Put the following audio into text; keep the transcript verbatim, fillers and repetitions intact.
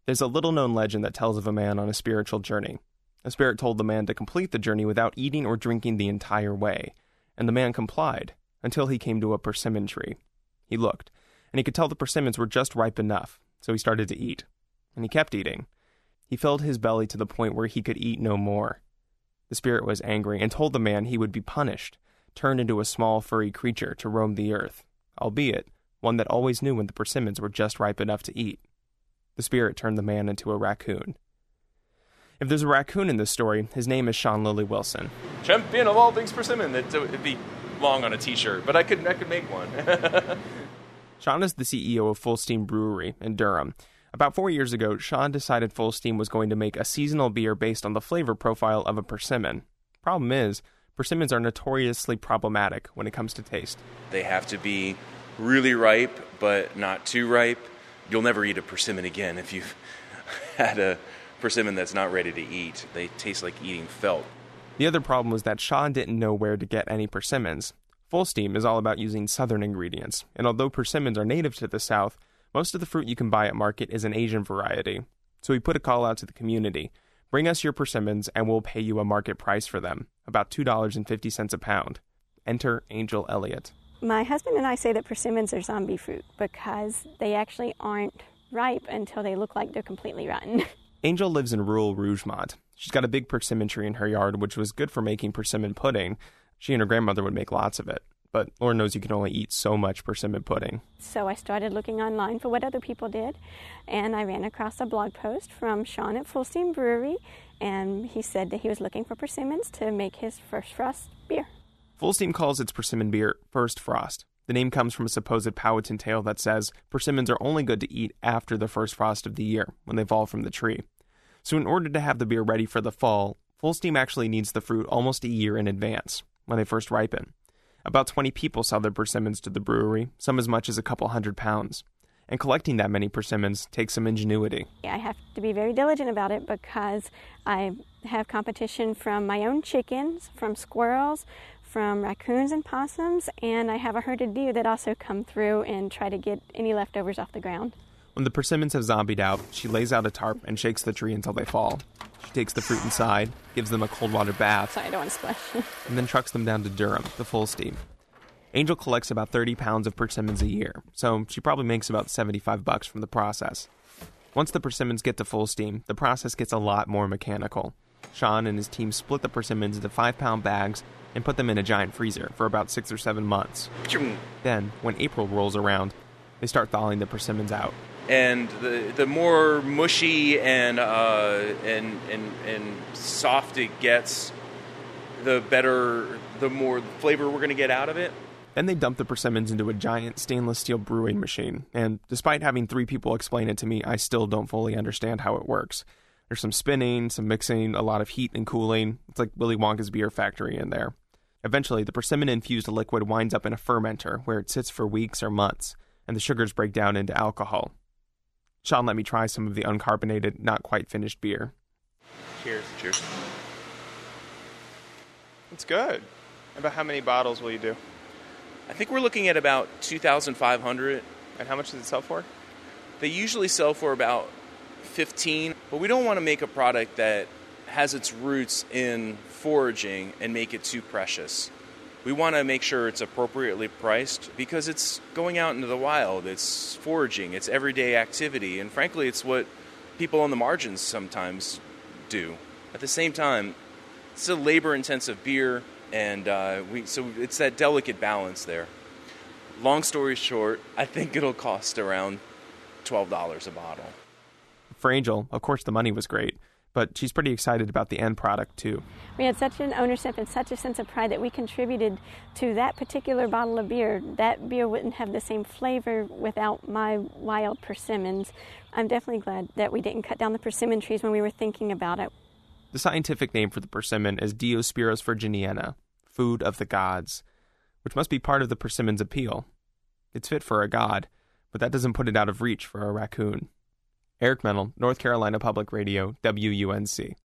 There's a little-known legend that tells of a man on a spiritual journey. A spirit told the man to complete the journey without eating or drinking the entire way, and the man complied until he came to a persimmon tree. He looked, and he could tell the persimmons were just ripe enough, so he started to eat. And he kept eating. He filled his belly to the point where he could eat no more. The spirit was angry and told the man he would be punished, turned into a small furry creature to roam the earth, albeit one that always knew when the persimmons were just ripe enough to eat. The spirit turned the man into a raccoon. If there's a raccoon in this story, his name is Sean Lilly Wilson. Champion of all things persimmon. It'd be long on a t-shirt, but I could I could make one. Sean is the C E O of Full Steam Brewery in Durham. About four years ago, Sean decided Full Steam was going to make a seasonal beer based on the flavor profile of a persimmon. Problem is, persimmons are notoriously problematic when it comes to taste. They have to be really ripe, but not too ripe. You'll never eat a persimmon again if you've had a persimmon that's not ready to eat. They taste like eating felt. The other problem was that Sean didn't know where to get any persimmons. Full Steam is all about using southern ingredients, and although persimmons are native to the South, most of the fruit you can buy at market is an Asian variety. So we put a call out to the community. Bring us your persimmons and we'll pay you a market price for them, about two dollars and fifty cents a pound. Enter Angel Elliott. My husband and I say that persimmons are zombie fruit because they actually aren't ripe until they look like they're completely rotten. Angel lives in rural Rougemont. She's got a big persimmon tree in her yard, which was good for making persimmon pudding. She and her grandmother would make lots of it. But Lord knows you can only eat so much persimmon pudding. So I started looking online for what other people did, and I ran across a blog post from Sean at Full Steam Brewery, and he said that he was looking for persimmons to make his First Frost beer. Full Steam calls its persimmon beer First Frost. The name comes from a supposed Powhatan tale that says persimmons are only good to eat after the first frost of the year, when they fall from the tree. So in order to have the beer ready for the fall, Full Steam actually needs the fruit almost a year in advance, when they first ripen. About twenty people sell their persimmons to the brewery, some as much as a couple hundred pounds. And collecting that many persimmons takes some ingenuity. I have to be very diligent about it because I have competition from my own chickens, from squirrels, from raccoons and possums, and I have a herded deer that also come through and try to get any leftovers off the ground. When the persimmons have zombied out, she lays out a tarp and shakes the tree until they fall. She takes the fruit inside, gives them a cold water bath, Sorry, I don't want to splash. and then trucks them down to Durham, to Full Steam. Angel collects about thirty pounds of persimmons a year, so she probably makes about seventy-five bucks from the process. Once the persimmons get to Full Steam, the process gets a lot more mechanical. Sean and his team split the persimmons into five-pound bags and put them in a giant freezer for about six or seven months. Then, when April rolls around, they start thawing the persimmons out. And the the more mushy and uh, and and and soft it gets, the better, the more flavor we're going to get out of it. Then they dump the persimmons into a giant stainless steel brewing machine, and despite having three people explain it to me, I still don't fully understand how it works. There's some spinning, some mixing, a lot of heat and cooling. It's like Willy Wonka's beer factory in there. Eventually, the persimmon-infused liquid winds up in a fermenter where it sits for weeks or months, and the sugars break down into alcohol. Sean let me try some of the uncarbonated, not quite finished beer. Cheers. Cheers. It's good. About how many bottles will you do? I think we're looking at about two thousand five hundred. And how much does it sell for? They usually sell for about fifteen, but we don't want to make a product that has its roots in foraging and make it too precious. We want to make sure it's appropriately priced because it's going out into the wild, it's foraging, it's everyday activity, and frankly, it's what people on the margins sometimes do. At the same time, it's a labor-intensive beer, and uh, we so it's that delicate balance there. Long story short, I think it'll cost around twelve dollars a bottle. For Angel, of course the money was great, but she's pretty excited about the end product too. We had such an ownership and such a sense of pride that we contributed to that particular bottle of beer. That beer wouldn't have the same flavor without my wild persimmons. I'm definitely glad that we didn't cut down the persimmon trees when we were thinking about it. The scientific name for the persimmon is Diospyros virginiana, food of the gods, which must be part of the persimmon's appeal. It's fit for a god, but that doesn't put it out of reach for a raccoon. Eric Mennel, North Carolina Public Radio, W U N C.